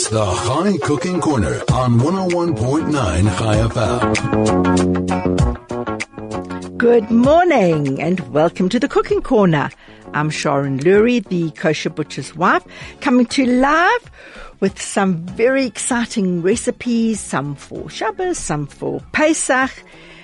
It's the Chai Cooking Corner on 101.9 Chai FM. Good morning and welcome to the Cooking Corner. I'm Sharon Lurie, the kosher butcher's wife, coming to you live with some very exciting recipes, some for Shabbos, some for Pesach.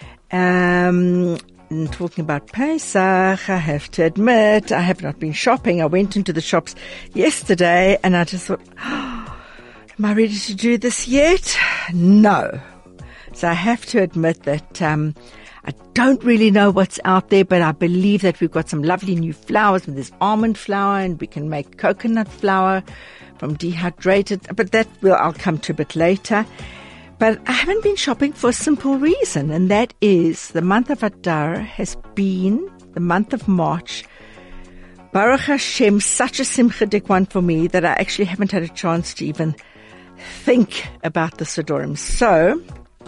And talking about Pesach, I have to admit, I have not been shopping. I went into the shops yesterday and I just thought, am I ready to do this yet? No. So I have to admit that I don't really know what's out there, but I believe that we've got some lovely new flours. There's almond flour and we can make coconut flour from dehydrated, but I'll come to a bit later. But I haven't been shopping for a simple reason, and that is the month of Adar has been the month of March. Baruch Hashem, such a simchadik one for me that I actually haven't had a chance to even think about the Sidurim. So,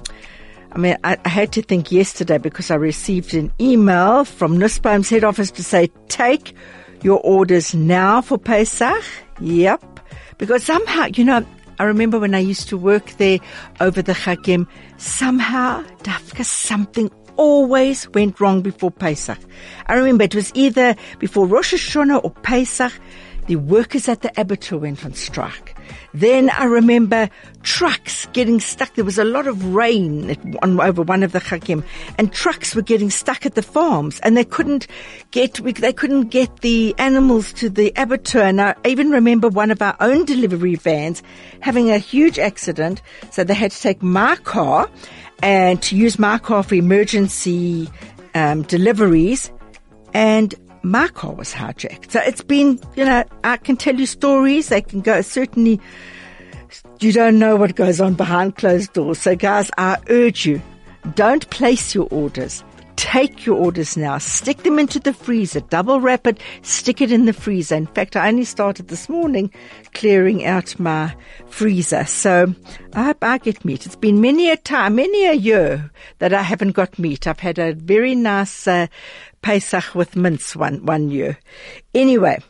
I had to think yesterday because I received an email from Nussbaum's head office to say, take your orders now for Pesach. Yep. Because somehow, I remember when I used to work there over the Chagim, somehow, dafka, something always went wrong before Pesach. I remember it was either before Rosh Hashanah or Pesach, the workers at the abattoir went on strike. Then I remember trucks getting stuck. There was a lot of rain over one of the Chagim, and trucks were getting stuck at the farms, and they couldn't get the animals to the abattoir. And I even remember one of our own delivery vans having a huge accident, so they had to take my car and to use my car for emergency deliveries, and my car was hijacked. So it's been, I can tell you stories. They can go, certainly you don't know what goes on behind closed doors. So guys, I urge you, don't place your orders. Take your orders now. Stick them into the freezer. Double wrap it. Stick it in the freezer. In fact, I only started this morning clearing out my freezer. So I hope I get meat. It's been many a year that I haven't got meat. I've had a very nice Pesach with mince one year. Anyway,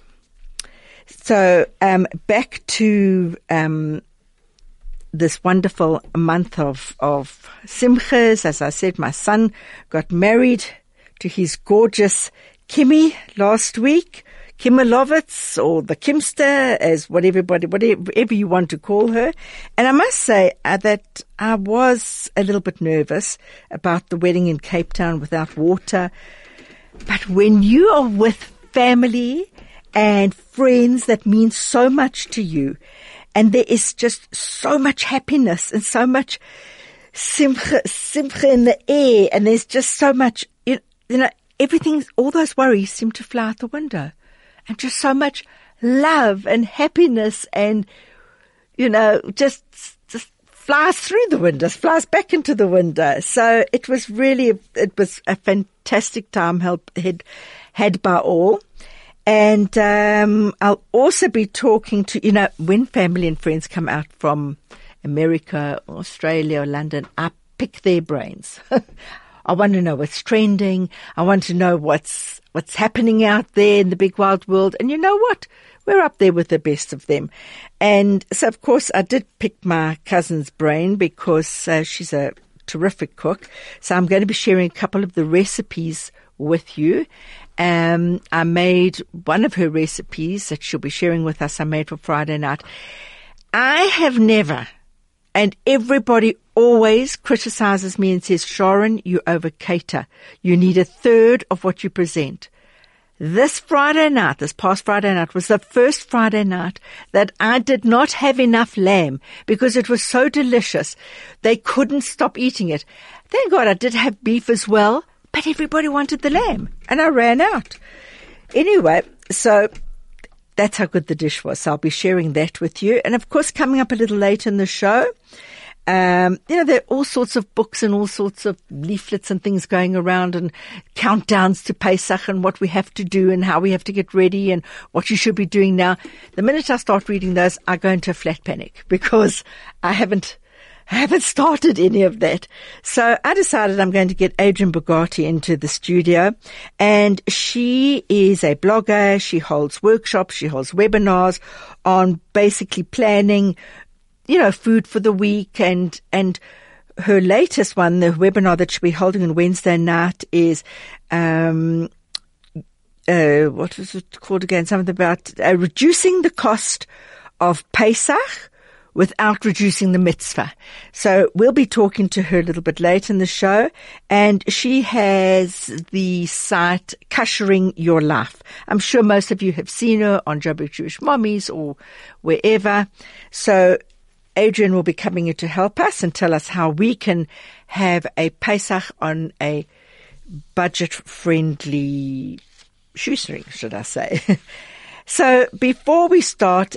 so back to this wonderful month of Simchas. As I said, my son got married to his gorgeous Kimmy last week. Kimmelovitz, or the Kimster, as whatever you want to call her. And I must say that I was a little bit nervous about the wedding in Cape Town without water. But when you are with family and friends that mean so much to you, and there is just so much happiness and so much simcha in the air, and there's just so much, everything, all those worries seem to fly out the window. And just so much love and happiness and, just flies through the windows, flies back into the window. So it was a fantastic time had by all. And I'll also be talking to, when family and friends come out from America, or Australia, or London, I pick their brains. I want to know what's trending. I want to know what's happening out there in the big wide world. And you know what? We're up there with the best of them. And so, of course, I did pick my cousin's brain because she's a terrific cook. So I'm going to be sharing a couple of the recipes with you. I made one of her recipes that she'll be sharing with us. I made for Friday night. I have never, and everybody always criticizes me and says, Sharon, you over-cater. You need a third of what you present. This past Friday night, was the first Friday night that I did not have enough lamb because it was so delicious. They couldn't stop eating it. Thank God I did have beef as well, but everybody wanted the lamb, and I ran out. Anyway, so that's how good the dish was. So I'll be sharing that with you. And of course, coming up a little later in the show, there are all sorts of books and all sorts of leaflets and things going around, and countdowns to Pesach and what we have to do and how we have to get ready and what you should be doing now. The minute I start reading those, I go into a flat panic because I haven't started any of that. So I decided I'm going to get Adrienne Bugatti into the studio, and she is a blogger. She holds workshops, she holds webinars on basically planning food for the week, and her latest one, the webinar that she'll be holding on Wednesday night, is what was it called again? Something about reducing the cost of Pesach without reducing the mitzvah. So we'll be talking to her a little bit later in the show, and she has the site Kashering Your Life. I'm sure most of you have seen her on Joburg Jewish Mommies or wherever. So Adrian will be coming in to help us and tell us how we can have a Pesach on a budget-friendly shoestring, should I say. So before we start,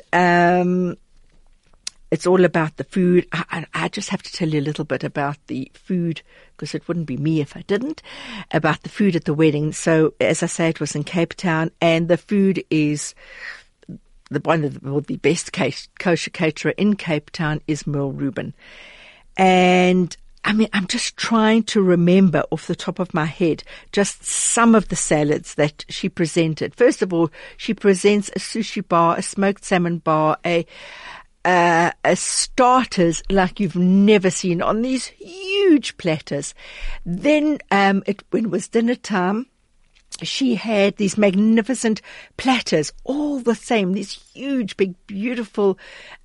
it's all about the food. I just have to tell you a little bit about the food, because it wouldn't be me if I didn't, about the food at the wedding. So, as I say, it was in Cape Town, and the food is one of the best kosher caterer in Cape Town is Merle Rubin. And I mean, I'm just trying to remember off the top of my head just some of the salads that she presented. First of all, she presents a sushi bar, a smoked salmon bar, a starters like you've never seen on these huge platters. Then, when it was dinner time, she had these magnificent platters, all the same, these huge, big, beautiful,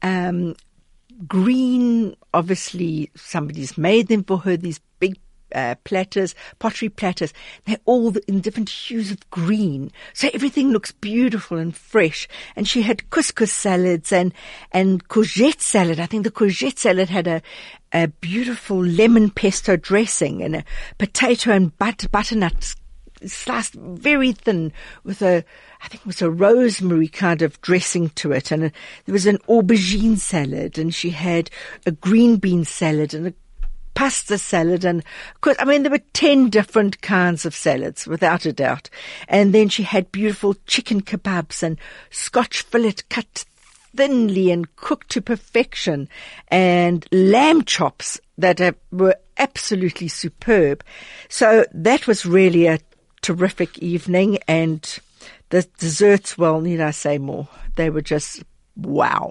green, obviously somebody's made them for her, these big platters, pottery platters. They're all in different hues of green. So everything looks beautiful and fresh. And she had couscous salads and courgette salad. I think the courgette salad had a beautiful lemon pesto dressing, and a potato and butternut sliced very thin with I think it was a rosemary kind of dressing to it. And there was an aubergine salad, and she had a green bean salad and a pasta salad, and I mean, there were 10 different kinds of salads, without a doubt. And then she had beautiful chicken kebabs and Scotch fillet cut thinly and cooked to perfection, and lamb chops that were absolutely superb. So that was really a terrific evening, and the desserts, well, need I say more? They were just wow.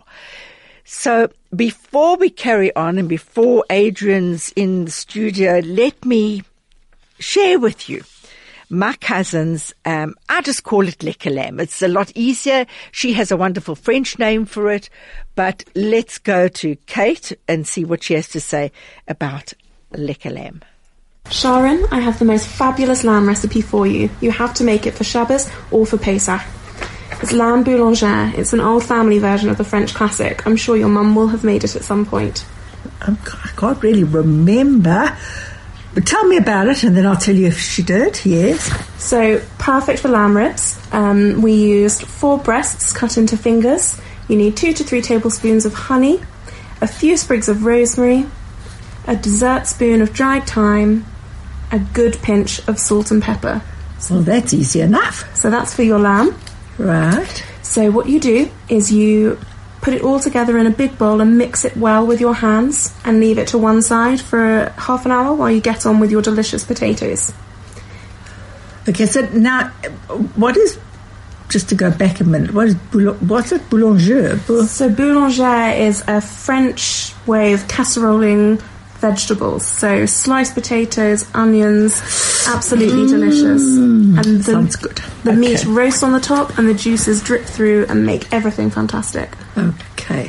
So before we carry on, and before Adrian's in the studio, let me share with you my cousin's, I just call it lekker lamb. It's a lot easier. She has a wonderful French name for it, but let's go to Kate and see what she has to say about lekker lamb. Sharon, I have the most fabulous lamb recipe for you. You have to make it for Shabbos or for Pesach. It's lamb boulanger. It's an old family version of the French classic. I'm sure your mum will have made it at some point. I can't really remember. But tell me about it, and then I'll tell you if she did, yes. So, perfect for lamb ribs. We used 4 breasts cut into fingers. You need 2 to 3 tablespoons of honey, a few sprigs of rosemary, a dessert spoon of dried thyme, a good pinch of salt and pepper. Well, that's easy enough. So that's for your lamb. Right. So what you do is you put it all together in a big bowl and mix it well with your hands and leave it to one side for half an hour while you get on with your delicious potatoes. Okay, so now, what is, just to go back a minute, what's it, boulanger? So boulanger is a French way of casseroling vegetables. So sliced potatoes, onions, absolutely delicious. And sounds good. The meat roasts on the top and the juices drip through and make everything fantastic. Okay.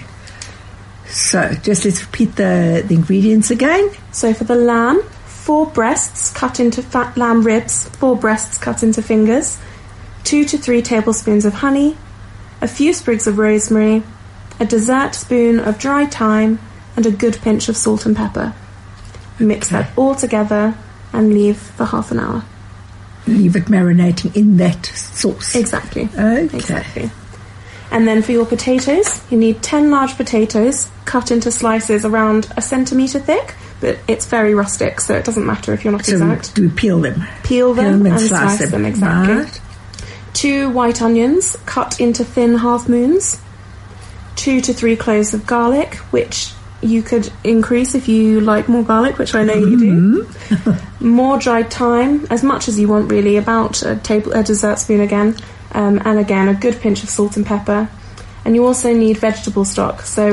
So just let's repeat the ingredients again. So for the lamb, 4 breasts cut into fat lamb ribs, 4 breasts cut into fingers, 2 to 3 tablespoons of honey, a few sprigs of rosemary, a dessert spoon of dried thyme, and a good pinch of salt and pepper. Mix that all together and leave for half an hour. Leave it marinating in that sauce. Exactly. Okay. Exactly. And then for your potatoes, you need 10 large potatoes cut into slices around a centimetre thick, but it's very rustic, so it doesn't matter if you're not exact. Do we peel them? Peel them and slice them, exactly. Right. 2 white onions cut into thin half moons. 2 to 3 cloves of garlic, which you could increase if you like more garlic, which I know you do. More dried thyme, as much as you want really, about a dessert spoon again, and again a good pinch of salt and pepper. And you also need vegetable stock, so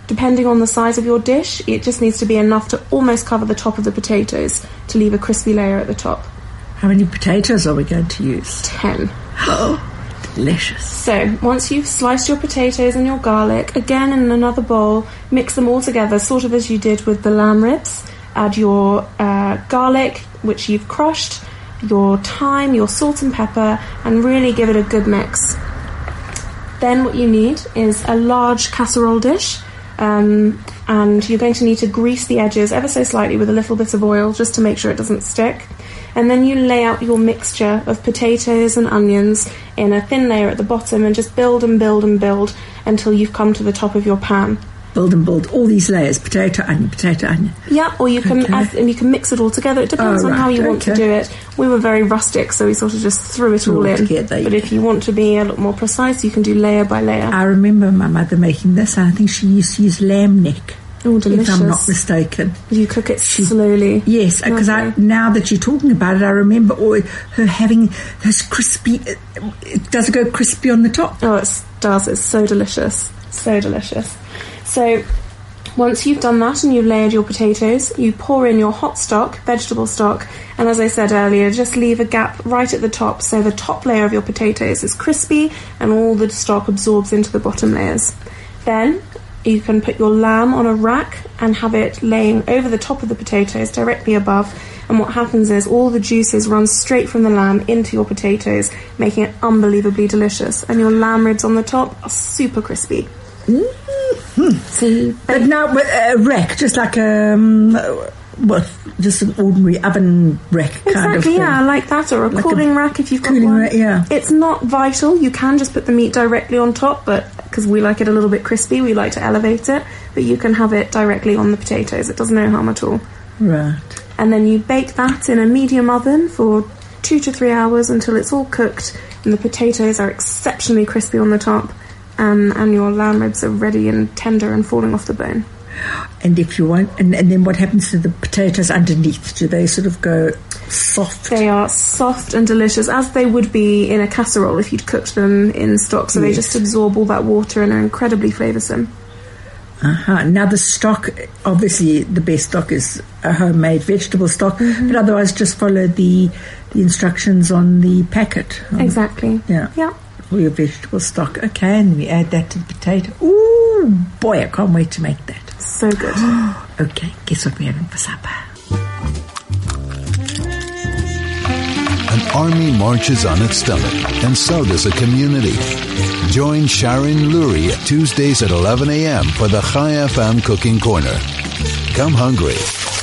depending on the size of your dish, it just needs to be enough to almost cover the top of the potatoes to leave a crispy layer at the top. How many potatoes are we going to use? 10. Oh, delicious. So, once you've sliced your potatoes and your garlic, again in another bowl, mix them all together, sort of as you did with the lamb ribs. Add your garlic, which you've crushed, your thyme, your salt and pepper, and really give it a good mix. Then what you need is a large casserole dish, and you're going to need to grease the edges ever so slightly with a little bit of oil just to make sure it doesn't stick. And then you lay out your mixture of potatoes and onions in a thin layer at the bottom and just build and build and build until you've come to the top of your pan. Build and build all these layers, potato, onion. Yeah, or you can add, and you can mix it all together. It depends on how you want to do it. We were very rustic, so we sort of just threw it all in. Together, but if you want to be a lot more precise, you can do layer by layer. I remember my mother making this, and I think she used to use lamb neck. Oh, delicious. If I'm not mistaken. You cook it slowly. Yes, because now that you're talking about it, I remember her having those crispy... Does it go crispy on the top? Oh, it does. It's so delicious. So delicious. So, once you've done that and you've layered your potatoes, you pour in your hot stock, vegetable stock, and as I said earlier, just leave a gap right at the top so the top layer of your potatoes is crispy and all the stock absorbs into the bottom layers. Then, you can put your lamb on a rack and have it laying over the top of the potatoes directly above, and what happens is all the juices run straight from the lamb into your potatoes, making it unbelievably delicious, and your lamb ribs on the top are super crispy. See, but now a rack, just like just an ordinary oven rack kind of thing. Exactly, yeah, like that, or a like cooling rack if you've got one. Rack, yeah. It's not vital. You can just put the meat directly on top, but because we like it a little bit crispy, we like to elevate it. But you can have it directly on the potatoes. It does no harm at all. Right. And then you bake that in a medium oven for 2 to 3 hours until it's all cooked and the potatoes are exceptionally crispy on the top. And your lamb ribs are ready and tender and falling off the bone. And if you want, and then what happens to the potatoes underneath? Do they sort of go soft? They are soft and delicious, as they would be in a casserole if you'd cooked them in stock. So They just absorb all that water and are incredibly flavoursome. Now the stock, obviously the best stock is a homemade vegetable stock, but otherwise just follow the instructions on the packet. Exactly. Yeah. For your vegetable stock. Okay, and we add that to the potato. Ooh, boy, I can't wait to make that. So good. Okay, guess what we're having for supper? An army marches on its stomach, and so does a community. Join Sharon Lurie Tuesdays at 11 a.m. for the Chai FM Cooking Corner. Come hungry.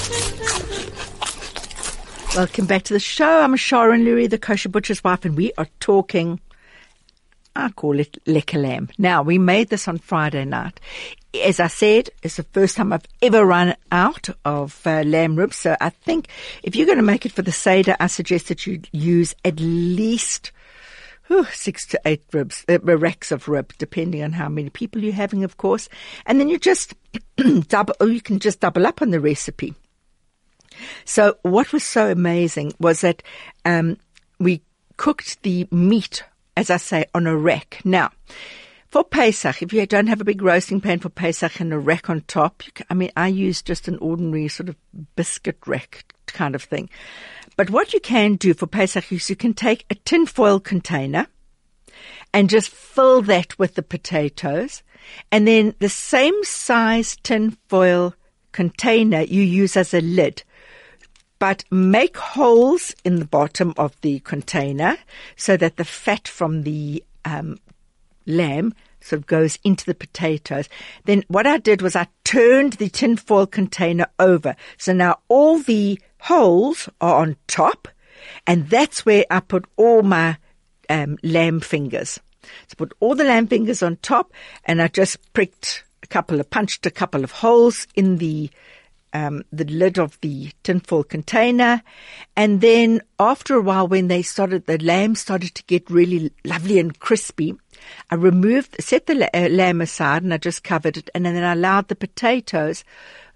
Welcome back to the show. I'm Sharon Lurie, the kosher butcher's wife, and we are talking... I call it lekker lamb. Now, we made this on Friday night. As I said, it's the first time I've ever run out of lamb ribs. So I think if you're going to make it for the Seder, I suggest that you use at least 6 to 8 racks of rib, depending on how many people you're having, of course. And then you just you can just double up on the recipe. So what was so amazing was that we cooked the meat, as I say, on a rack. Now, for Pesach, if you don't have a big roasting pan for Pesach and a rack on top, I use just an ordinary sort of biscuit rack kind of thing. But what you can do for Pesach is you can take a tin foil container and just fill that with the potatoes, and then the same size tin foil container you use as a lid. But make holes in the bottom of the container so that the fat from the lamb sort of goes into the potatoes. Then what I did was I turned the tin foil container over. So now all the holes are on top, and that's where I put all my lamb fingers. So put all the lamb fingers on top, and I just punched a couple of holes in the lid of the tinfoil container. And then after a while, when the lamb started to get really lovely and crispy, I set the lamb aside and I just covered it, and then I allowed the potatoes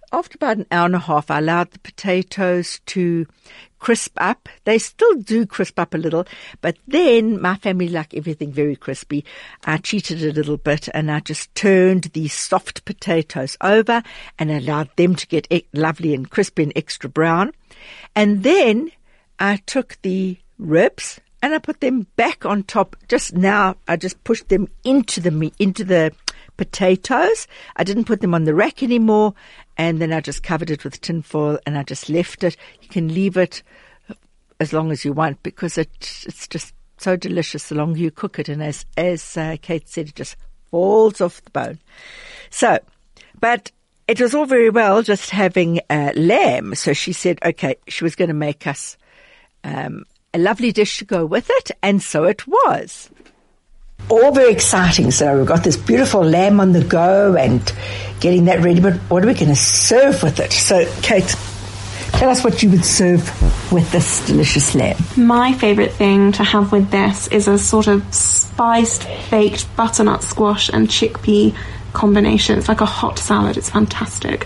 after about an hour and a half, I allowed the potatoes to crisp up. They still do crisp up a little, but then my family like everything very crispy. I cheated a little bit and I just turned these soft potatoes over and allowed them to get lovely and crispy and extra brown. And then I took the ribs and I put them back on top. Just now, I just pushed them into the potatoes. I didn't put them on the rack anymore, and then I just covered it with tin foil and I just left it. You can leave it as long as you want because it's just so delicious the longer you cook it. And as Kate said, it just falls off the bone. So, but it was all very well just having lamb. So she said, okay, she was going to make us a lovely dish to go with it, and so it was. All very exciting. So we've got this beautiful lamb on the go and getting that ready, but what are we going to serve with it? So, Kate, tell us what you would serve with this delicious lamb. My favourite thing to have with this is a sort of spiced, baked butternut squash and chickpea combination. It's like a hot salad. It's fantastic.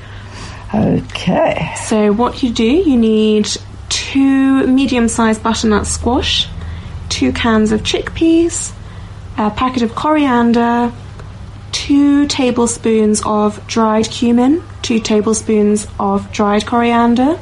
Okay. So what you do, you need 2 medium-sized butternut squash, 2 cans of chickpeas, a packet of coriander, 2 tablespoons of dried cumin, 2 tablespoons of dried coriander,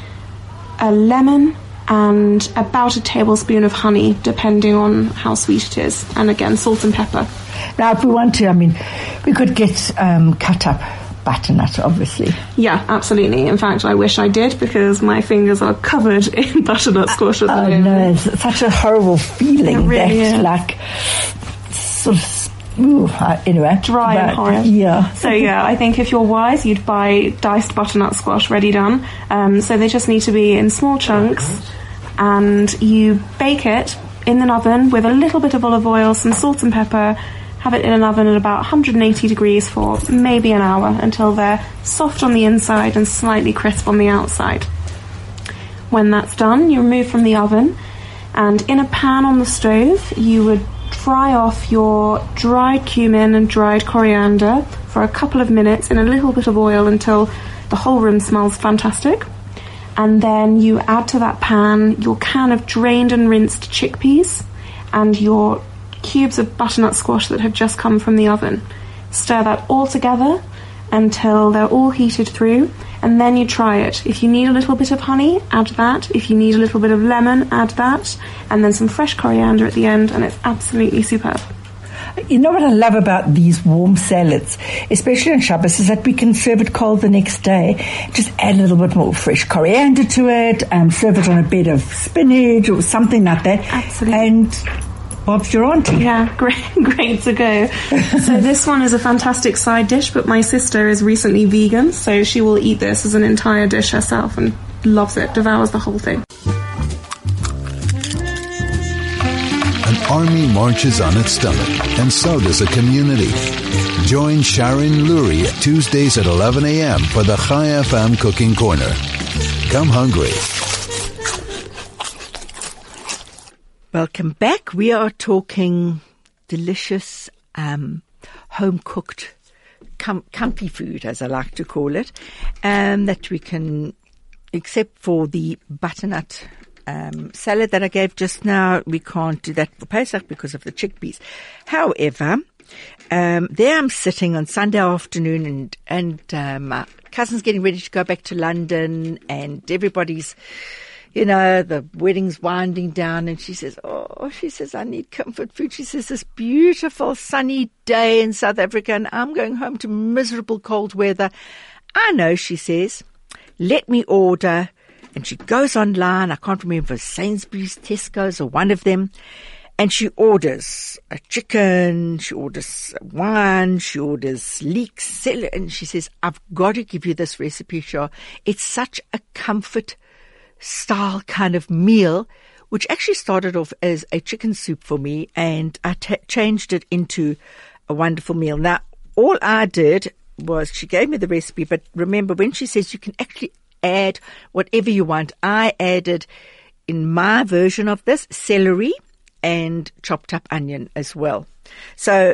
a lemon, and about a tablespoon of honey, depending on how sweet it is. And again, salt and pepper. Now, if we want to, we could get cut up butternut, obviously. Yeah, absolutely. In fact, I wish I did because my fingers are covered in butternut squash at the moment. No, it's such a horrible feeling. It really is. Like sort of, anyway. Dry and horrid. Yeah. So yeah, I think if you're wise, you'd buy diced butternut squash ready done. So they just need to be in small chunks, and you bake it in an oven with a little bit of olive oil, some salt and pepper. Have it in an oven at about 180 degrees for maybe an hour until they're soft on the inside and slightly crisp on the outside. When that's done, you remove from the oven, and in a pan on the stove, you would fry off your dried cumin and dried coriander for a couple of minutes in a little bit of oil until the whole room smells fantastic. And then you add to that pan your can of drained and rinsed chickpeas and your cubes of butternut squash that have just come from the oven. Stir that all together until they're all heated through, and then you try it. If you need a little bit of honey, add that. If you need a little bit of lemon, add that, and then some fresh coriander at the end, and it's absolutely superb. You know what I love about these warm salads, especially on Shabbos, is that we can serve it cold the next day. Just add a little bit more fresh coriander to it, serve it on a bed of spinach or something like that. Absolutely. And Bob's your auntie. Yeah, great to go. So this one is a fantastic side dish, but my sister is recently vegan, so she will eat this as an entire dish herself and loves it, devours the whole thing. An army marches on its stomach, and so does a community. Join Sharon Lurie Tuesdays at 11 a.m. for the Chai FM Cooking Corner. Come hungry. Welcome back. We are talking delicious, home-cooked, comfy food, as I like to call it, that we can, except for the butternut salad that I gave just now, we can't do that for Pesach because of the chickpeas. However, there I'm sitting on Sunday afternoon and my cousin's getting ready to go back to London and everybody's, the wedding's winding down, and she says, I need comfort food. She says, this beautiful sunny day in South Africa, and I'm going home to miserable cold weather. I know, she says, let me order. And she goes online, I can't remember, Sainsbury's, Tesco's, or one of them, and she orders a chicken, she orders wine, she orders leeks, and she says, I've got to give you this recipe, Shah. It's such a comfort style kind of meal, which actually started off as a chicken soup for me, and I changed it into a wonderful meal. Now, all I did was she gave me the recipe, but remember, when she says you can actually add whatever you want, I added, in my version of this, celery and chopped up onion as well. So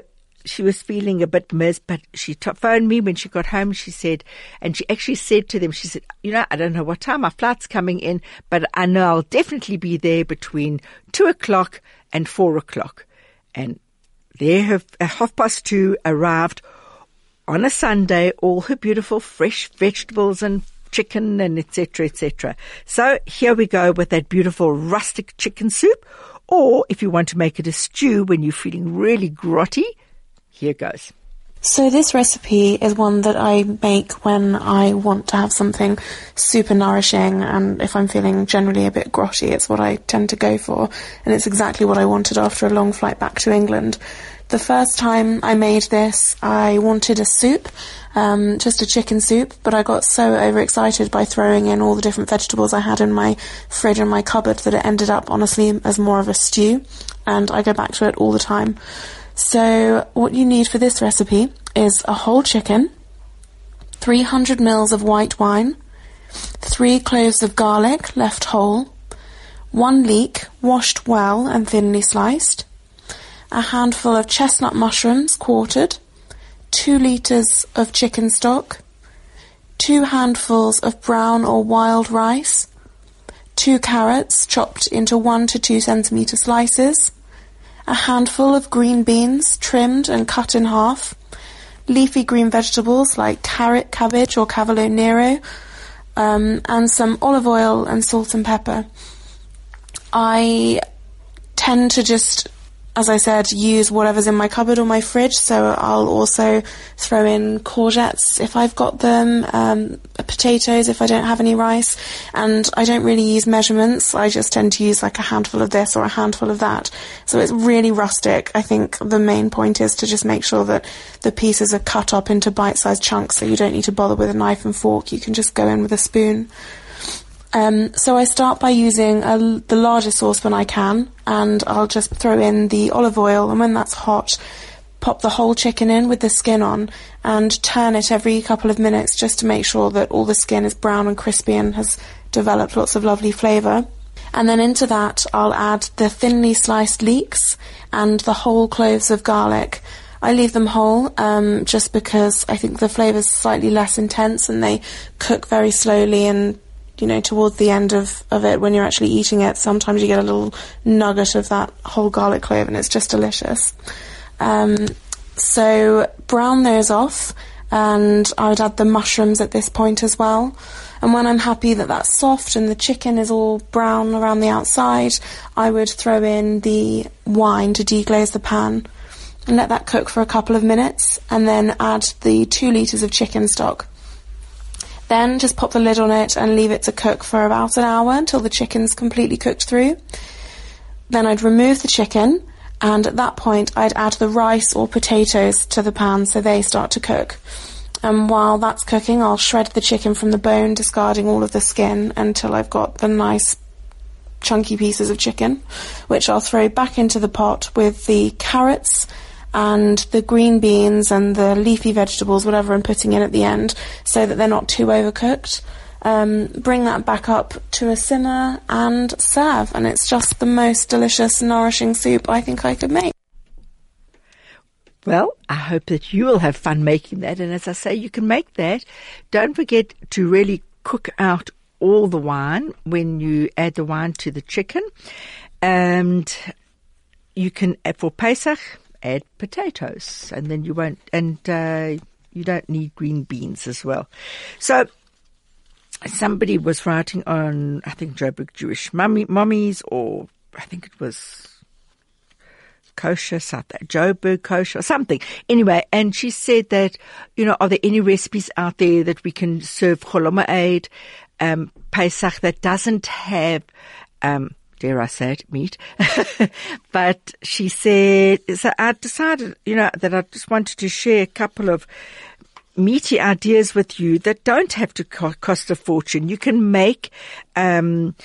she was feeling a bit miss, but she phoned me when she got home. She said, and she actually said to them, she said, I don't know what time my flight's coming in, but I know I'll definitely be there between 2:00 and 4:00. And there have 2:30 arrived on a Sunday, all her beautiful fresh vegetables and chicken and etc., etc. So here we go with that beautiful rustic chicken soup. Or if you want to make it a stew when you're feeling really grotty, here goes. So this recipe is one that I make when I want to have something super nourishing, and if I'm feeling generally a bit grotty, it's what I tend to go for, and it's exactly what I wanted after a long flight back to England. The first time I made this, I wanted a soup, just a chicken soup, but I got so overexcited by throwing in all the different vegetables I had in my fridge and my cupboard that it ended up, honestly, as more of a stew, and I go back to it all the time. So what you need for this recipe is a whole chicken, 300 ml of white wine, 3 cloves of garlic left whole, 1 leek washed well and thinly sliced, a handful of chestnut mushrooms quartered, 2 litres of chicken stock, 2 handfuls of brown or wild rice, 2 carrots chopped into 1 to 2 centimetre slices, a handful of green beans trimmed and cut in half, leafy green vegetables like carrot, cabbage or cavolo nero, and some olive oil and salt and pepper. I tend to just, as I said, use whatever's in my cupboard or my fridge, so I'll also throw in courgettes if I've got them, potatoes if I don't have any rice, and I don't really use measurements. I just tend to use like a handful of this or a handful of that, so it's really rustic. I think the main point is to just make sure that the pieces are cut up into bite-sized chunks, so you don't need to bother with a knife and fork. You can just go in with a spoon. So I start by using the largest saucepan I can, and I'll just throw in the olive oil, and when that's hot, pop the whole chicken in with the skin on and turn it every couple of minutes just to make sure that all the skin is brown and crispy and has developed lots of lovely flavour. And then into that I'll add the thinly sliced leeks and the whole cloves of garlic. I leave them whole just because I think the flavour's slightly less intense and they cook very slowly, and towards the end of it, when you're actually eating it, sometimes you get a little nugget of that whole garlic clove, and it's just delicious. So brown those off, and I would add the mushrooms at this point as well. And when I'm happy that that's soft and the chicken is all brown around the outside, I would throw in the wine to deglaze the pan and let that cook for a couple of minutes, and then add the 2 litres of chicken stock. Then just pop the lid on it and leave it to cook for about an hour until the chicken's completely cooked through. Then I'd remove the chicken, and at that point I'd add the rice or potatoes to the pan so they start to cook. And while that's cooking, I'll shred the chicken from the bone, discarding all of the skin until I've got the nice chunky pieces of chicken, which I'll throw back into the pot with the carrots and the green beans and the leafy vegetables, whatever I'm putting in at the end, so that they're not too overcooked. Bring that back up to a simmer and serve, and it's just the most delicious, nourishing soup I think I could make. Well, I hope that you will have fun making that, and as I say, you can make that. Don't forget to really cook out all the wine when you add the wine to the chicken, and you can, for Pesach, add potatoes, and then you won't, and you don't need green beans as well. So somebody was writing on, I think, Joburg Jewish Mummies, or I think it was Kosher, Joburg Kosher, or something. Anyway, and she said that, are there any recipes out there that we can serve Chol Hamoed, Pesach, that doesn't have, dare I say it, meat. But she said, so I decided, that I just wanted to share a couple of meaty ideas with you that don't have to cost a fortune. You can make a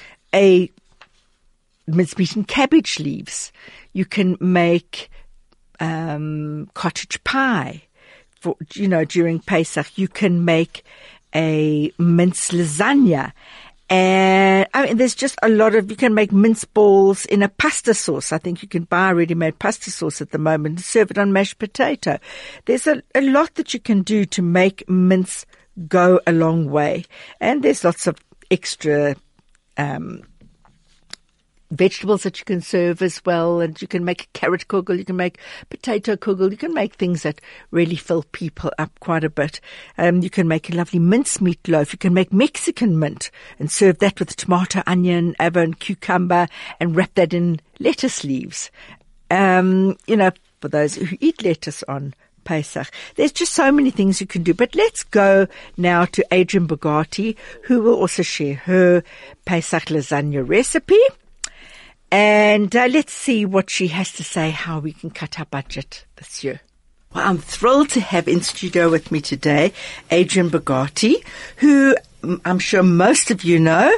mincemeat and cabbage leaves. You can make cottage pie for, during Pesach. You can make a mince lasagna. And I mean, there's just a lot of, you can make mince balls in a pasta sauce. I think you can buy ready-made pasta sauce at the moment and serve it on mashed potato. There's a lot that you can do to make mince go a long way. And there's lots of extra vegetables that you can serve as well, and you can make a carrot kugel, you can make potato kugel, you can make things that really fill people up quite a bit. You can make a lovely mincemeat loaf, you can make Mexican mint and serve that with tomato, onion, and cucumber and wrap that in lettuce leaves. For those who eat lettuce on Pesach. There's just so many things you can do. But let's go now to Adrienne Bogati, who will also share her Pesach lasagna recipe. And let's see what she has to say, how we can cut our budget this year. Well, I'm thrilled to have in studio with me today Adrienne Bogati, who I'm sure most of you know.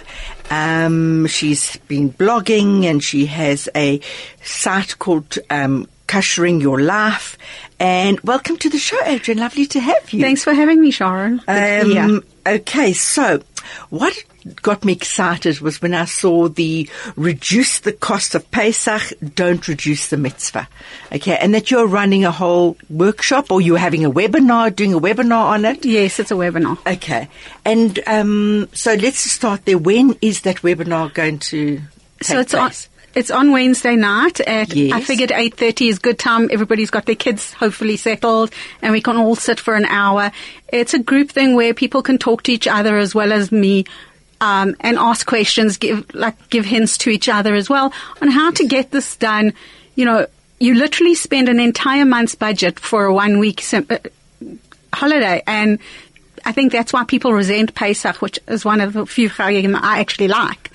She's been blogging and she has a site called Kashering Your Life. And welcome to the show, Adrienne. Lovely to have you. Thanks for having me, Sharon. Okay, so what got me excited was when I saw the reduce the cost of Pesach, don't reduce the mitzvah. Okay, and that you're running a whole workshop, or you're having a webinar, doing a webinar on it? Yes, it's a webinar. Okay, and so let's start there. When is that webinar going to take place? It's on Wednesday night at, yes. I figured 8:30 is good time. Everybody's got their kids hopefully settled and we can all sit for an hour. It's a group thing where people can talk to each other as well as me, and ask questions, give hints to each other as well on how to get this done. You know, you literally spend an entire month's budget for a 1 week holiday, and I think that's why people resent Pesach, which is one of the few chagim I actually like.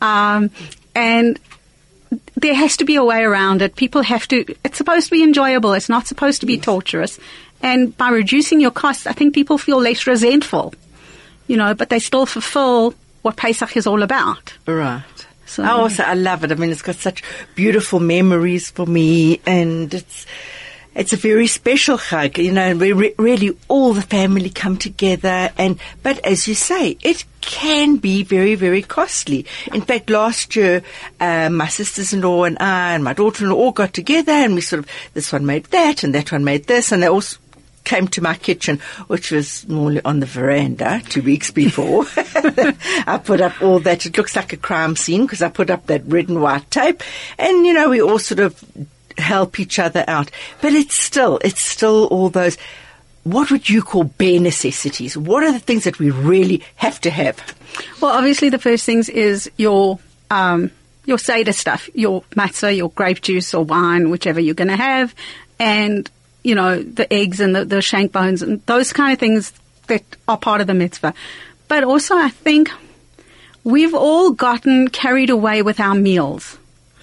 And there has to be a way around it. People have to, it's supposed to be enjoyable. It's not supposed to be torturous. And by reducing your costs, I think people feel less resentful, but they still fulfill what Pesach is all about. Right. So I love it. I mean, it's got such beautiful memories for me, and it's a very special chag, and we really all the family come together. But as you say, it can be very, very costly. In fact, last year, my sisters-in-law and I and my daughter-in-law all got together, and we this one made that and that one made this, and they all came to my kitchen, which was normally on the veranda 2 weeks before. I put up all that. It looks like a crime scene because I put up that red and white tape, and we all sort of help each other out. But it's still all those, what would you call bare necessities? What are the things that we really have to have? Well, obviously the first things is your Seder stuff, your matzah, your grape juice or wine, whichever you're going to have, and the eggs and the shank bones and those kind of things that are part of the mitzvah. But also I think we've all gotten carried away with our meals.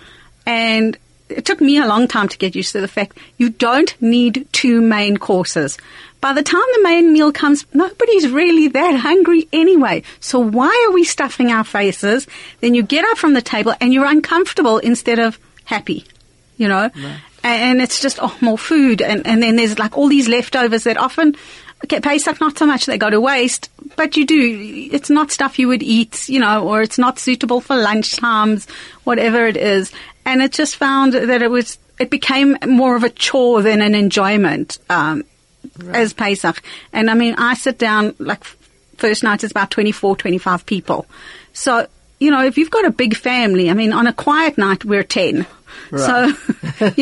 And it took me a long time to get used to the fact you don't need 2 main courses. By the time the main meal comes, nobody's really that hungry anyway. So why are we stuffing our faces? Then you get up from the table and you're uncomfortable instead of happy, Right. And it's just, more food. And then there's all these leftovers that often, Pesach, not so much they go to waste, but it's not stuff you would eat, or it's not suitable for lunch times, whatever it is. And it just found that it became more of a chore than an enjoyment, as Pesach. And I mean, I sit down, first night is about 24, 25 people. So, if you've got a big family, I mean, on a quiet night, we're 10. Right. So,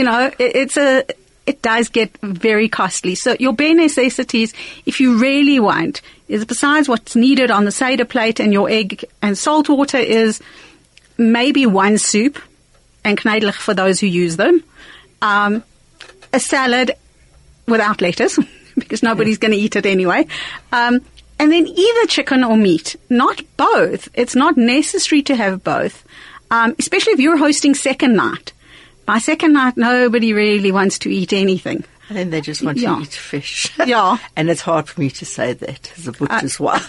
it does get very costly. So your bare necessities, if you really want, is besides what's needed on the Seder plate and your egg and salt water, is maybe 1 soup, and knedlich for those who use them, a salad without lettuce, because nobody's going to eat it anyway, and then either chicken or meat, not both. It's not necessary to have both, especially if you're hosting second night. By second night, nobody really wants to eat anything. And then they just want to eat fish. Yeah. And it's hard for me to say that as a butcher's wife.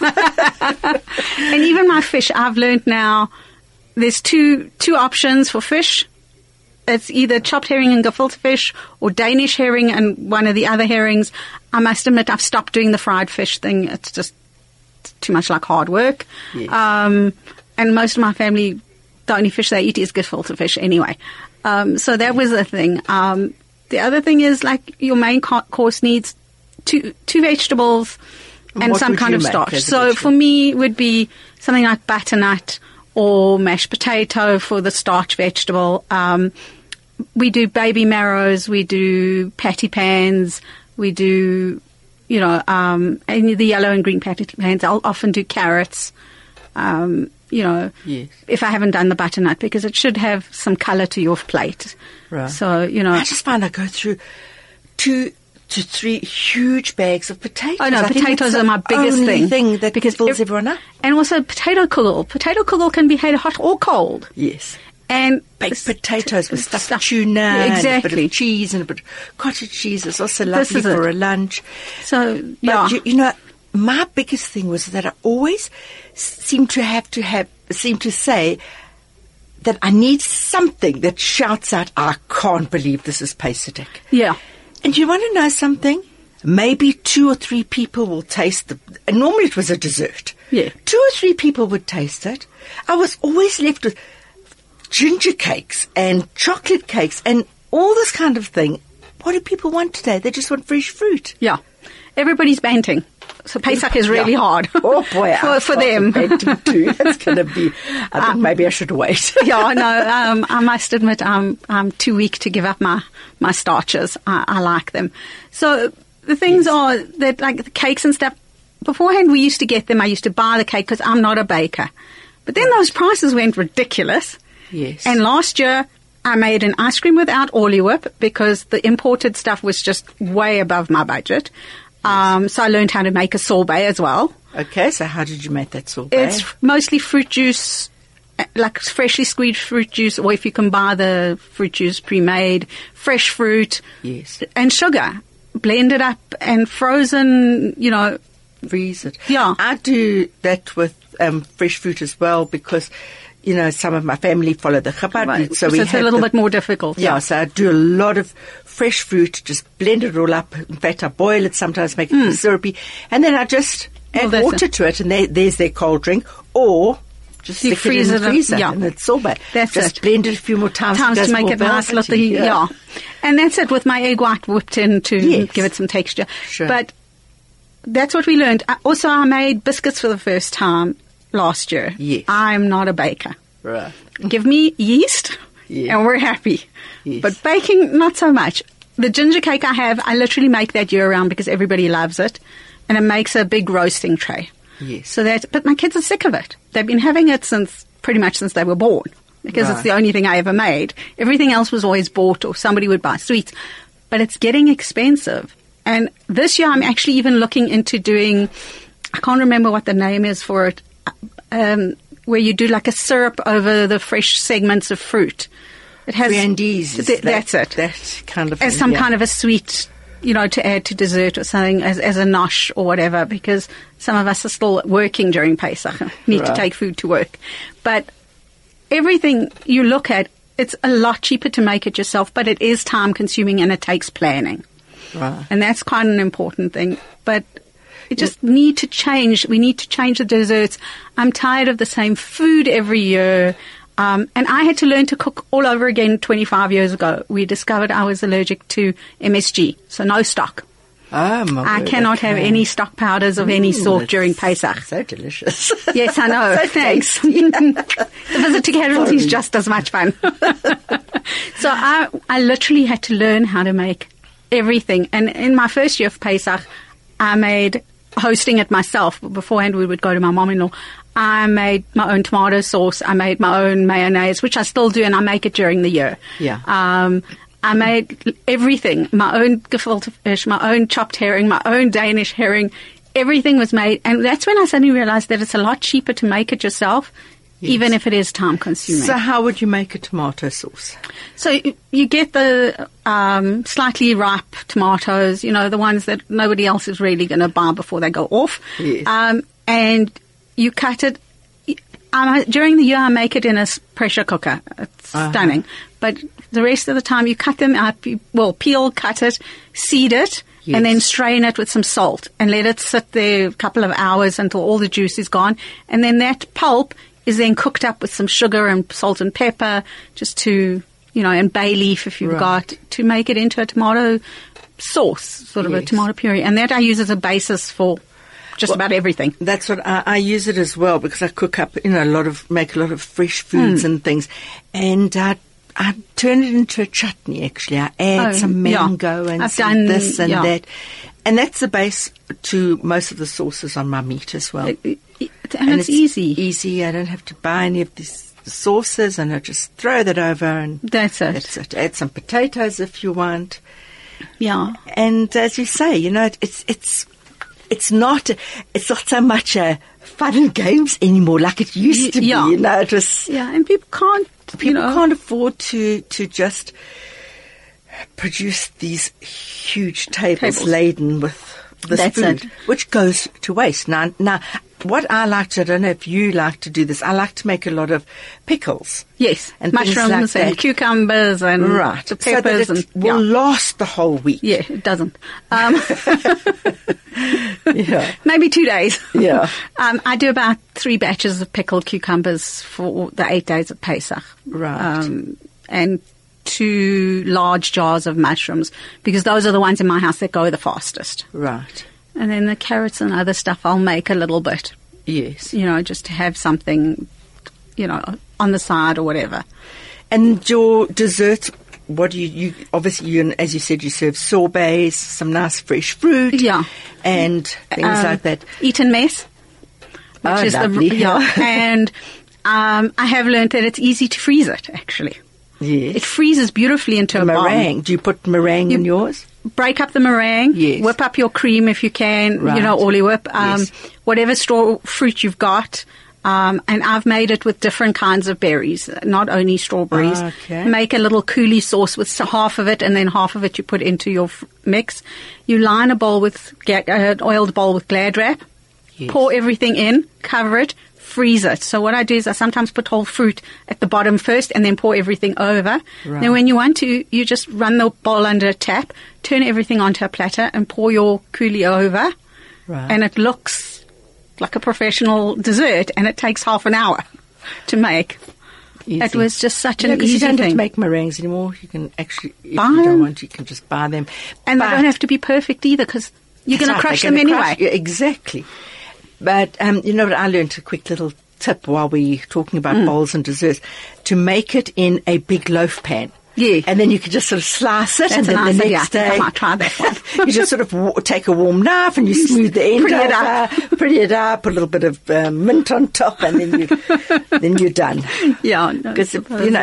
And even my fish, I've learned now, there's two options for fish. It's either chopped herring and gefilte fish, or Danish herring and one of the other herrings. I must admit, I've stopped doing the fried fish thing. It's just too much like hard work. Yes. and most of my family, the only fish they eat is gefilte fish anyway. So that was the thing. The other thing is, like, your main course needs two vegetables and some kind of starch. So for me, it would be something like butternut or mashed potato for the starch vegetable. We do baby marrows, we do patty pans, we do, you know, any of the yellow and green patty pans. I'll often do carrots, you know, Yes. if I haven't done the butternut, because it should have some colour to your plate. Right. So, you know. I just find I go through 2 to 3 huge bags of potatoes. Oh no, I think potatoes that's are my the biggest only thing. that because fills everyone up. And also potato kugel. Potato kugel can be had hot or cold. Yes. And Baked potatoes with stuffed tuna, and a exactly. bit of cheese, and a bit of cottage cheese. It's also lovely is it. for a lunch. So, But yeah. you know, my biggest thing was that I always seem to say that I need something that shouts out, "I can't believe this is Pesach." Yeah. And you want to know something? Maybe 2 or 3 people will taste and normally it was a dessert. Yeah. 2 or 3 people would taste it. I was always left with ginger cakes and chocolate cakes and all this kind of thing. What do people want today? They just want fresh fruit. Yeah. Everybody's banting. So Pesach is really Yeah. hard. Oh boy, for them. too. That's going to be. I think maybe I should wait. Yeah, no, I must admit I'm too weak to give up my starches. I like them. So the things are that, like the cakes and stuff, beforehand we used to get them. I used to buy the cake because I'm not a baker. But then those prices went ridiculous. Yes. And last year I made an ice cream without Orly Whip because the imported stuff was just way above my budget. So I learned how to make a sorbet as well. Okay, so how did you make that sorbet? It's mostly fruit juice, like freshly squeezed fruit juice, or if you can buy the fruit juice pre-made, fresh fruit. Yes. And sugar. Blend it up and frozen, you know. Freeze it. Yeah. I do that with fresh fruit as well because, you know, some of my family follow the Chabad route. So it's a little bit more difficult. Yeah, so I do a lot of fresh fruit, just blend it all up. In fact, I boil it sometimes, make it syrupy, and then I just add water to it, and there's their cold drink, or just You stick it in freeze the it up, freezer, yeah. and it's sorbet. That's just it. blend it a few more times To make it nice, little, yeah. And that's it, with my egg white whipped in to Yes. give it some texture. Sure. But that's what we learned. Also, I made biscuits for the first time last year. Yes. I'm not a baker. Right. Give me yeast, Yeah. and we're happy. Yes. But baking, not so much. The ginger cake I have, I literally make that year round because everybody loves it, and it makes a big roasting tray. Yes. So but my kids are sick of it. They've been having it pretty much since they were born, because it's Right. the only thing I ever made. Everything else was always bought, or somebody would buy sweets. But it's getting expensive. And this year I'm actually even looking into doing, I can't remember what the name is for it, where you do like a syrup over the fresh segments of fruit. It has Friandises. that's it. That kind of As thing, some yeah. kind of a sweet, you know, to add to dessert or something, as a nosh or whatever, because some of us are still working during Pesach, need to Right. take food to work. But everything you look at, it's a lot cheaper to make it yourself, but it is time consuming and it takes planning. Right. And that's quite an important thing. But we just need to change. We need to change the desserts. I'm tired of the same food every year. And I had to learn to cook all over again 25 years ago. We discovered I was allergic to MSG, so no stock. Oh, my I word, cannot have okay. any stock powders of any sort It's during Pesach. So delicious. Yes, I know. So Thanks. tasty. The visit to casualty is just as much fun. So I literally had to learn how to make everything. And in my first year of Pesach, I made, hosting it myself. Beforehand, we would go to my mom-in-law. I made my own tomato sauce. I made my own mayonnaise, which I still do, and I make it during the year. Yeah. I made everything, my own gefilte fish, my own chopped herring, my own Danish herring. Everything was made. And that's when I suddenly realized that it's a lot cheaper to make it yourself, even if it is time consuming. So how would you make a tomato sauce? So you get the slightly ripe tomatoes, you know, the ones that nobody else is really going to buy before they go off. Yes. And you cut it. During the year, I make it in a pressure cooker. It's stunning. But the rest of the time, you cut them up. Peel, cut it, seed it, and then strain it with some salt and let it sit there a couple of hours until all the juice is gone. And then that pulp is then cooked up with some sugar and salt and pepper, just to, and bay leaf if you've got, to make it into a tomato sauce, sort of a tomato puree. And that I use as a basis for just about everything. That's what I use it as well, because I cook up, make a lot of fresh foods and things. And I turn it into a chutney, actually. I add some mango and this and that. And that's the base to most of the sauces on my meat as well. And it's easy. Easy. I don't have to buy any of these sauces, and I just throw that over, and that's it. Add some potatoes if you want. Yeah. And as you say, it's not so much fun and games anymore like it used to be. It was. Yeah, and people can't afford to just produce these huge tables laden with this food, which goes to waste. Now, what I like to, I don't know if you like to do this, I like to make a lot of pickles. Yes, and mushrooms and cucumbers and the peppers. So that it will last the whole week. Yeah, it doesn't. Maybe 2 days. Yeah. I do about 3 batches of pickled cucumbers for the 8 days of Pesach. Right. And 2 large jars of mushrooms, because those are the ones in my house that go the fastest. Right. And then the carrots and other stuff I'll make a little bit. Yes. Just to have something, on the side or whatever. And your desserts, what do you obviously, as you said, you serve sorbets, some nice fresh fruit. Yeah. And things like that. Eton mess. Which is lovely. And I have learned that it's easy to freeze it, actually. Yes. It freezes beautifully into a meringue. bomb. Do you put meringue in yours? Break up the meringue. Yes. Whip up your cream if you can. Right. Orly whip. Yes. Whatever fruit you've got. And I've made it with different kinds of berries, not only strawberries. Okay. Make a little coulis sauce with half of it, and then half of it you put into your mix. You line a bowl with an oiled bowl with Glad wrap. Yes. Pour everything in, cover it, freeze it. So what I do is I sometimes put whole fruit at the bottom first and then pour everything over. Right. Then when you want to, you just run the bowl under a tap, turn everything onto a platter and pour your coulis over. Right. And it looks like a professional dessert, and it takes half an hour to make. Easy. It was just such an easy you don't thing. have to make meringues anymore. You can actually, if Buy you don't them. want, you can just buy them. And they don't have to be perfect either, because you're going to crush them anyway. Exactly. But you know what? I learned a quick little tip while we're talking about bowls and desserts, to make it in a big loaf pan. Yeah. And then you can just sort of slice it, That's and then a nice the idea. next day I might try that one. you just sort of take a warm knife and you smooth the end pretty it up, put a little bit of mint on top, and then you're done. Yeah, Because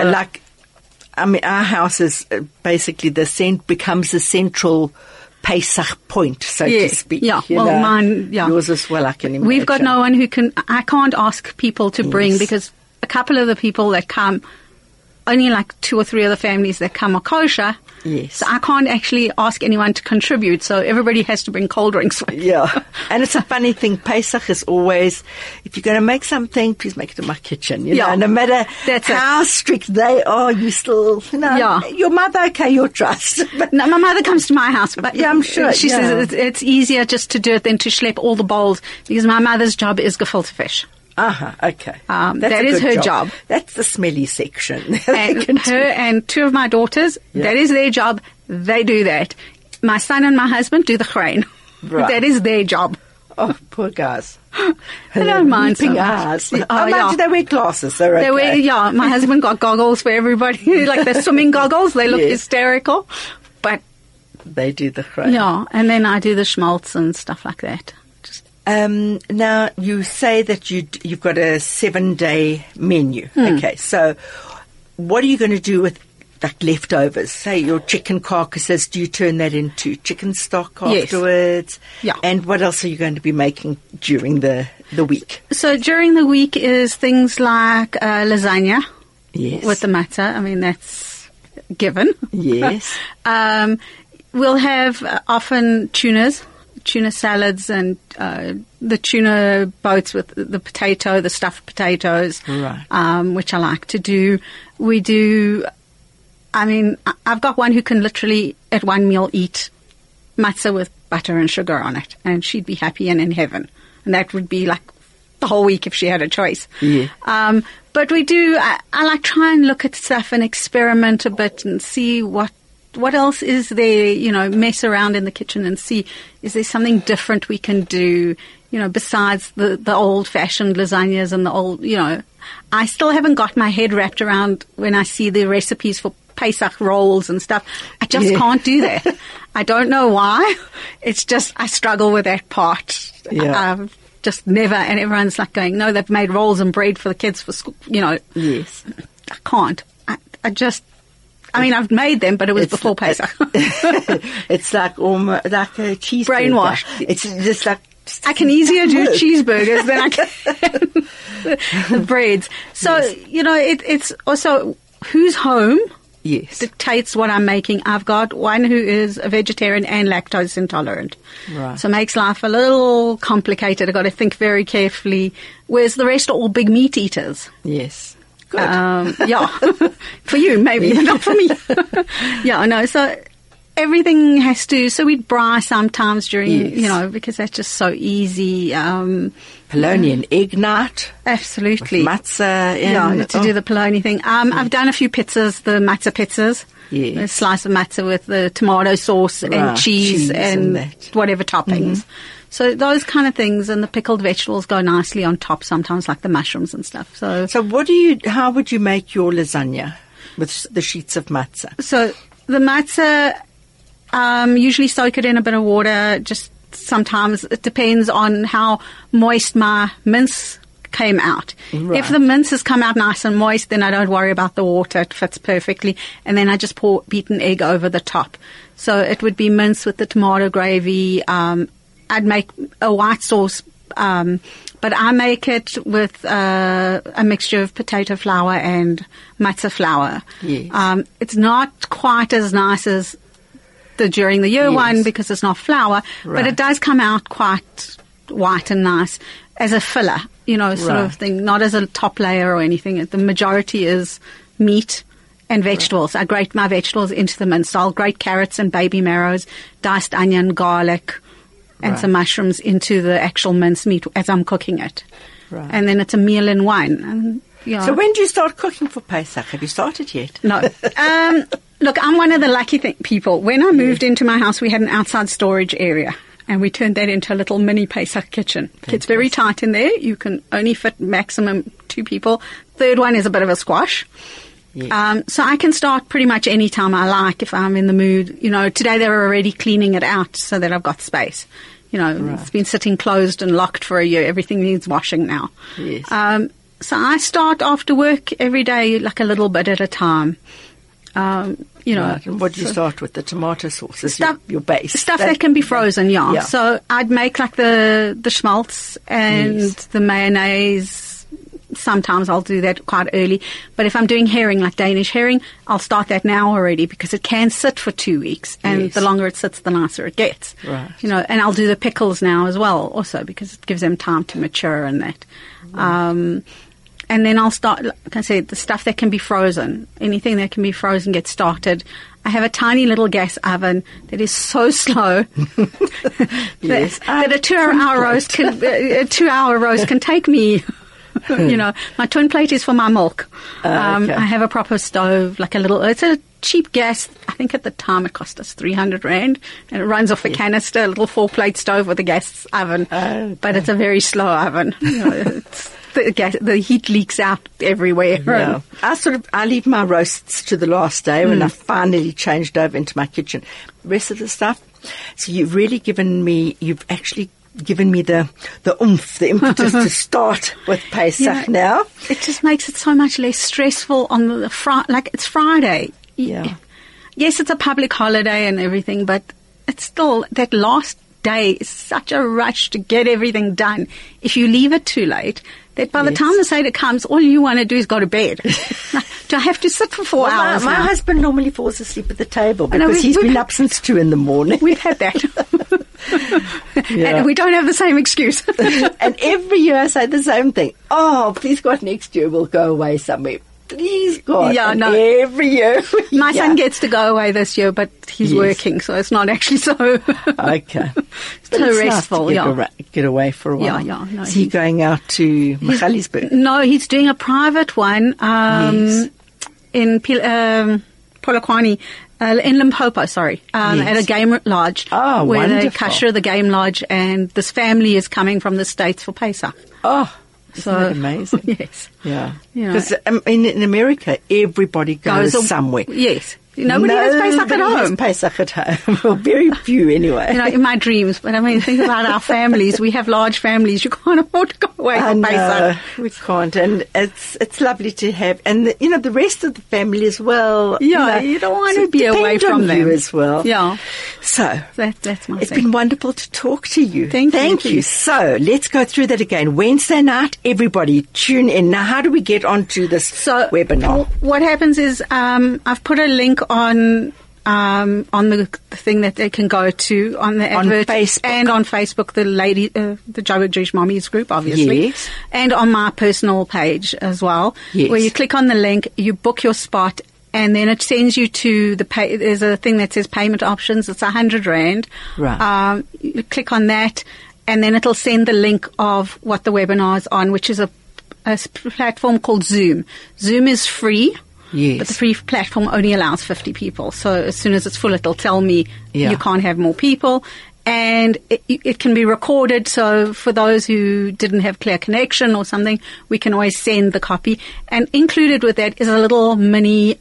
our house is basically becomes the central Pesach point, so to speak. Yeah, mine, yours as well, I can imagine. We've got no one who can, I can't ask people to bring, because a couple of the people that come, only like 2 or 3 of the families that come are kosher. Yes. So I can't actually ask anyone to contribute, so everybody has to bring cold drinks. Yeah. And it's a funny thing, Pesach is always, if you're going to make something, please make it in my kitchen. You know, no matter how strict they are, you still, your mother, okay, your trust. But no, my mother comes to my house, but I'm sure. She says it's easier just to do it than to schlep all the bowls, because my mother's job is gefilte fish. Okay. That is her job. That's the smelly section. And her and 2 of my daughters, that is their job. They do that. My son and my husband do the chrein. Right. That is their job. Oh, poor guys. I don't mind so much. Eyes. Do they wear glasses? They're okay. My husband got goggles for everybody, like the swimming goggles. They look hysterical. But they do the chrein. Yeah, and then I do the schmaltz and stuff like that. Now, you say that you've got a 7-day menu. Okay, so what are you going to do with like leftovers? Say your chicken carcasses, do you turn that into chicken stock afterwards? Yeah. And what else are you going to be making during the week? So during the week is things like lasagna with the matzah. I mean, that's given. Yes. We'll have often tuna salads, and the tuna boats with the potato, the stuffed potatoes, right. Which I like to do. We do, I've got one who can literally at one meal eat matzah with butter and sugar on it, and she'd be happy and in heaven. And that would be like the whole week if she had a choice. Yeah. But we do, I like try and look at stuff and experiment a bit and see what else is there, mess around in the kitchen and see, is there something different we can do, besides the old-fashioned lasagnas and the old, I still haven't got my head wrapped around when I see the recipes for Pesach rolls and stuff. I just can't do that. I don't know why. It's just, I struggle with that part. Yeah. Just never, and everyone's like going, no, they've made rolls and bread for the kids for school, Yes. I can't. I've made them, but it was before Pesach. It's like a cheese brainwashed. It's just like, I can easier do cheeseburgers than I can the breads. So, it's also who's home yes, dictates what I'm making. I've got one who is a vegetarian and lactose intolerant. Right. So it makes life a little complicated. I've got to think very carefully, whereas the rest are all big meat eaters. Yes. Good. Yeah. For you, maybe, but not for me. Yeah, no, so everything has to, so we'd braai sometimes during, because that's just so easy. Polony and egg night. Absolutely. Matzah. To do the polony thing. I've done a few pizzas, the matzah pizzas. Yes. A slice of matzah with the tomato sauce and cheese and whatever toppings. So those kind of things, and the pickled vegetables go nicely on top sometimes, like the mushrooms and stuff. So how would you make your lasagna with the sheets of matzah? So the matzah, usually soak it in a bit of water. Just sometimes it depends on how moist my mince came out. Right. If the mince has come out nice and moist, then I don't worry about the water. It fits perfectly. And then I just pour beaten egg over the top. So it would be mince with the tomato gravy. I'd make a white sauce, but I make it with a mixture of potato flour and matzah flour. Yes. It's not quite as nice as the during the year one because it's not flour, but it does come out quite white and nice as a filler, sort of thing, not as a top layer or anything. The majority is meat and vegetables. I grate my vegetables into the mince. So I'll grate carrots and baby marrows, diced onion, garlic, and some mushrooms into the actual mincemeat as I'm cooking it. Right. And then it's a meal in one. And, So when do you start cooking for Pesach? Have you started yet? No. Look, I'm one of the lucky people. When I moved into my house, we had an outside storage area, and we turned that into a little mini Pesach kitchen. Fantastic. It's very tight in there. You can only fit maximum 2 people. Third one is a bit of a squash. Yes. So I can start pretty much any time I like if I'm in the mood. Today they're already cleaning it out so that I've got space. It's been sitting closed and locked for a year. Everything needs washing now. Yes. So I start after work every day, like a little bit at a time. Right. And what do you start with? The tomato sauce is your base. Stuff that can be frozen, yeah. So I'd make like the schmaltz and the mayonnaise. Sometimes I'll do that quite early. But if I'm doing herring, like Danish herring, I'll start that now already because it can sit for 2 weeks. And the longer it sits, the nicer it gets. Right. And I'll do the pickles now as well also because it gives them time to mature and that. And then I'll start, like I said, the stuff that can be frozen. Anything that can be frozen gets started. I have a tiny little gas oven that is so slow that a 2-hour roast can take me... my twin plate is for my milk. Okay. I have a proper stove, it's a cheap gas. I think at the time it cost us 300 Rand, and it runs off a canister, a little 4-plate stove with a gas oven. Okay. But it's a very slow oven. The heat leaks out everywhere. Yeah. I leave my roasts to the last day when I finally changed over into my kitchen. The rest of the stuff. So you've actually given me the oomph, the impetus to start with Pesach now. It just makes it so much less stressful on the it's Friday. Yeah. Yes, it's a public holiday and everything, but it's still that last day is such a rush to get everything done. If you leave it too late, that by the time the Seder comes, all you want to do is go to bed. Do I have to sit for 4 hours My husband normally falls asleep at the table because he's been up since 2 in the morning. We've had that. And we don't have the same excuse. And every year I say the same thing. Oh, please God, next year we'll go away somewhere. Please, God. Yeah, and no. every year. My Yeah. son gets to go away this year, but he's Yes. working, so it's not actually so Okay. so But it's restful. nice to Yeah. get away for a while. Yeah. No, Is he going out to Michalisburg? No, he's doing a private one Yes. in Polokwane. In Limpopo, sorry, Yes. at a game lodge Oh, where they wonderful. kasher the game lodge, and this family is coming from the States for Pesach. Oh, isn't So that amazing? yes, Yeah. You know. Because in America, everybody goes somewhere. Yes, nobody has Pesach at Nobody has home. Pesach at home. Well, very few anyway. You know, in my dreams, but I mean, think about our families. We have large families. You can't afford to go away I for know, Pesach. we can't, and it's lovely to have, and the rest of the family as well. Yeah, you don't want to be away depend from on them you as well. Yeah, So that's my it's thing. been wonderful to talk to you. Thank you. So let's go through that again. Wednesday night, everybody tune in. Now, how do we get onto this webinar? What happens is I've put a link on the thing that they can go to on the advert Facebook. and on Facebook, the Joburg Jewish Mommies group, obviously, Yes. and on my personal page as well, Yes. where you click on the link, you book your spot. And then it sends you to there's a thing that says payment options. It's 100 Rand. Right. You click on that, and then it'll send the link of what the webinar is on, which is a platform called Zoom. Zoom is free. Yes. But the free platform only allows 50 people. So as soon as it's full, it'll tell me Yeah. you can't have more people. And it can be recorded. So for those who didn't have clear connection or something, we can always send the copy. And included with that is a little mini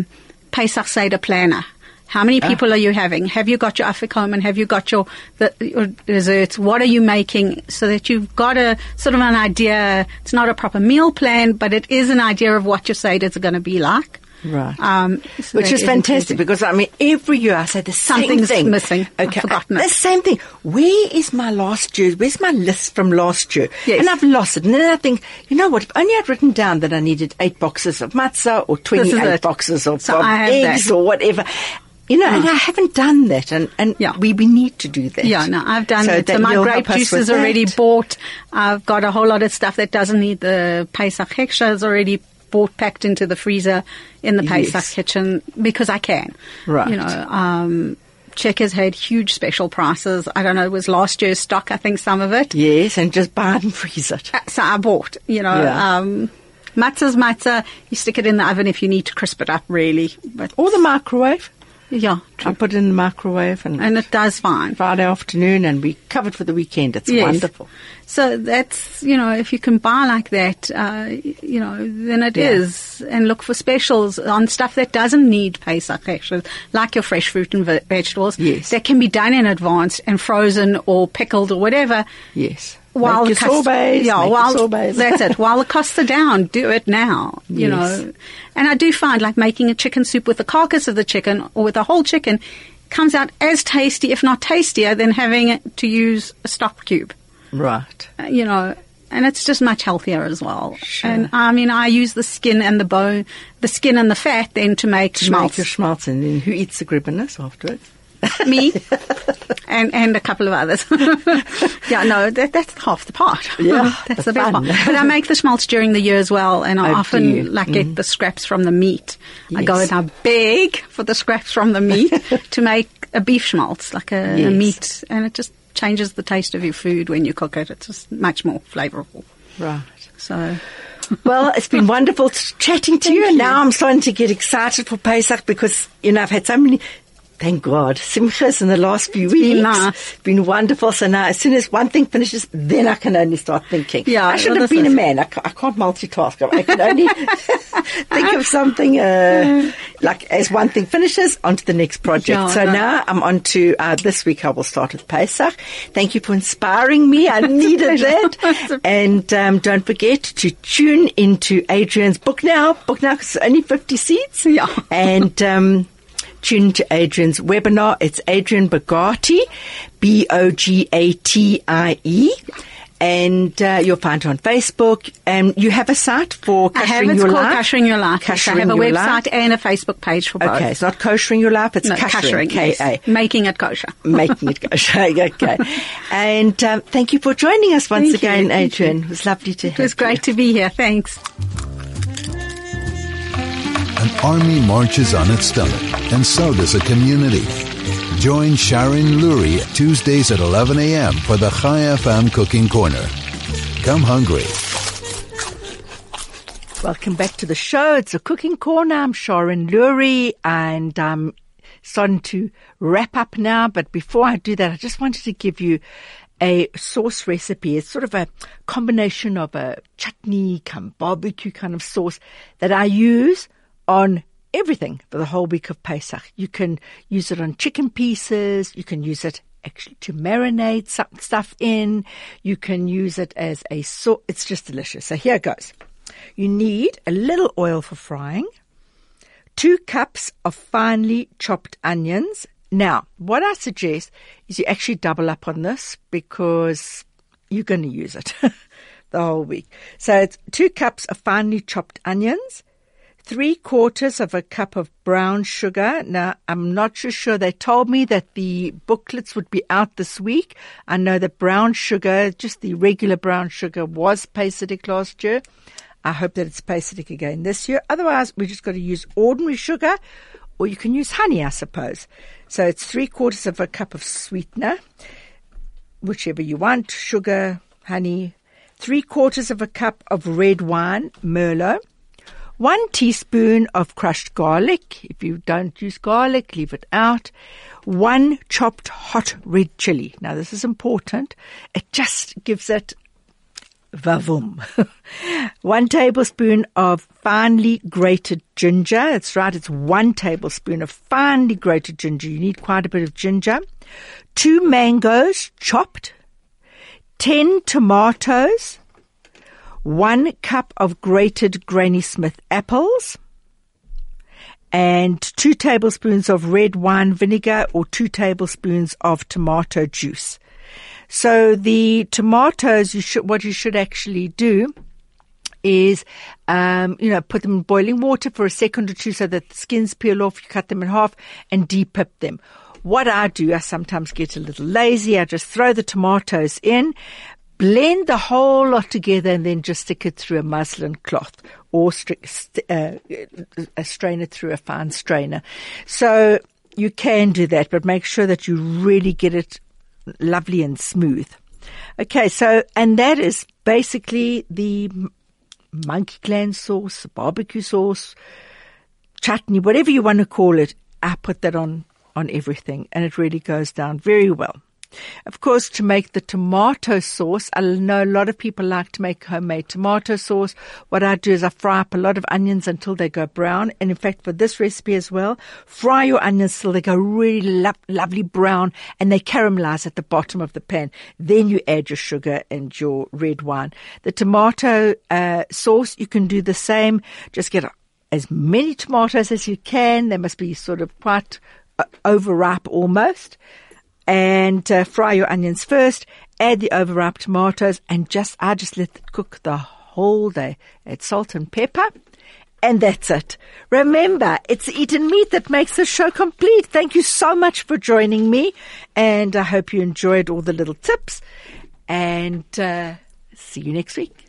Pesach Seder planner. How many people are you having? Have you got your afikoman? Have you got your desserts? What are you making? So that you've got a sort of an idea. It's not a proper meal plan, but it is an idea of what your Seders are going to be like. Right. So Which that is fantastic included. because, I mean, every year I say the same Something's thing. missing. I've Okay. forgotten it. The same thing. Where is my last year? Where's my list from last year? Yes. And I've lost it. And then I think, you know what? If only I'd written down that I needed 8 boxes of matzah or 28 it. boxes of, So of I have eggs that. or whatever. You know, and I haven't done that. And Yeah. we need to do that. Yeah, no, I've done it. that So my you'll grape help us juice with is already that. bought. I've got a whole lot of stuff that doesn't need the Pesach Heksha is already bought, packed into the freezer in the Yes. Pesach kitchen because I can. Right. You know, Checkers had huge special prices. I don't know, it was last year's stock, I think, some of it. Yes, and just buy it and freeze it. So I bought, you know, Yeah. matzah's matzah. You stick it in the oven if you need to crisp it up, really. But Or the microwave. yeah, I true. put it in the microwave And it does fine. Friday afternoon, and we covered for the weekend. It's Yes. wonderful. So that's, you know, if you can buy like that, you know, then it Yeah. is. And look for specials on stuff that doesn't need Pesach, actually, like your fresh fruit and vegetables. Yes. That can be done in advance and frozen or pickled or whatever. Yes. While Make the your sorbets. yeah, make while your sorbets. that's it. While the costs are down, do it now. You Yes. know, and I do find like making a chicken soup with the carcass of the chicken or with a whole chicken comes out as tasty, if not tastier, than having it to use a stock cube. Right. You know, and it's just much healthier as well. Sure. And I mean, I use the skin and the bone, the skin and the fat then to make To make schmaltz. your schmaltz, and then who eats the gribbenes afterwards? Me and a couple of others. Yeah, no, that's half the part. Yeah, That's the the best fun. part. But I make the schmaltz during the year as well, and I Oh, do often you? get the scraps from the meat. I go Yes. and I beg for the scraps from the meat to make a beef schmaltz, like a Yes. meat, and it just changes the taste of your food when you cook it. It's just much more flavourful. Right. So, Well, it's been wonderful chatting to you. And you. now I'm starting to get excited for Pesach because, you know, I've had so many, thank God, simchas in the last few weeks. been nice. It's been wonderful. So now, as soon as one thing finishes, then I can only start thinking. Yeah, I should well, have this been a is- man. I can't multitask. I can only think of something like as one thing finishes, onto the next project. Yeah, so no. now I'm on to this week. I will start with Pesach. Thank you for inspiring me. I needed that. And don't forget to tune into Adrian's book now. Book now, 'cause it's only 50 seats. Yeah. And tune to Adrian's webinar. It's Adrian Bogatie, Bogatie. And you'll find her on Facebook. And you have a site for I have, Koshering it's Your called Life? Koshering Your Life. Yes, I Koshering have a Your website Life. and a Facebook page for both. Okay, it's not Koshering Your Life, it's No, Koshering, yes. K-A. Making it kosher. Making it kosher, okay. And thank you for joining us once Thank you, again, thank Adrian. It was lovely to have It was great to be here. Thanks. Army marches on its stomach, and so does a community. Join Sharon Lurie Tuesdays at 11 a.m. for the Chai FM Cooking Corner. Come hungry. Welcome back to the show. It's a Cooking Corner. I'm Sharon Lurie, and I'm starting to wrap up now. But before I do that, I just wanted to give you a sauce recipe. It's sort of a combination of a chutney, barbecue kind of sauce that I use on everything for the whole week of Pesach. You can use it on chicken pieces. You can use it actually to marinate some stuff in. You can use it as a sauce. It's just delicious. So here goes. You need a little oil for frying, 2 cups of finely chopped onions. Now, what I suggest is you actually double up on this because you're going to use it the whole week. So it's 2 cups of finely chopped onions, 3/4 of a cup of brown sugar. Now, I'm not sure. They told me that the booklets would be out this week. I know that brown sugar, just the regular brown sugar, was Pesach last year. I hope that it's Pesach again this year. Otherwise, we just got to use ordinary sugar, or you can use honey, I suppose. So it's 3/4 of a cup of sweetener, whichever you want, sugar, honey, 3/4 of a cup of red wine, Merlot, 1 teaspoon of crushed garlic. If you don't use garlic, leave it out. 1 chopped hot red chili. Now, this is important. It just gives it vavum. 1 tablespoon of finely grated ginger. That's right, it's 1 tablespoon of finely grated ginger. You need quite a bit of ginger. 2 mangoes chopped. 10 tomatoes. 1 cup of grated Granny Smith apples. And 2 tablespoons of red wine vinegar or 2 tablespoons of tomato juice. So the tomatoes, what you should actually do is, put them in boiling water for a second or two so that the skins peel off. You cut them in half and de-pip them. What I do, I sometimes get a little lazy. I just throw the tomatoes in, blend the whole lot together, and then just stick it through a muslin cloth or strain it through a fine strainer. So you can do that, but make sure that you really get it lovely and smooth. Okay, and that is basically the monkey gland sauce, barbecue sauce, chutney, whatever you want to call it. I put that on everything, and it really goes down very well. Of course, to make the tomato sauce, I know a lot of people like to make homemade tomato sauce. What I do is I fry up a lot of onions until they go brown. And in fact, for this recipe as well, fry your onions till they go really lovely brown and they caramelize at the bottom of the pan. Then you add your sugar and your red wine. The tomato sauce, you can do the same. Just get as many tomatoes as you can. They must be sort of quite overripe almost. And fry your onions first, add the overripe tomatoes, and I just let it cook the whole day. Add salt and pepper, and that's it. Remember, it's eaten meat that makes the show complete. Thank you so much for joining me, and I hope you enjoyed all the little tips, and see you next week.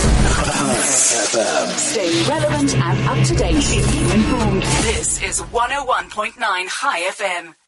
Stay relevant and up to date. Keep you informed. This is 101.9 Chai FM.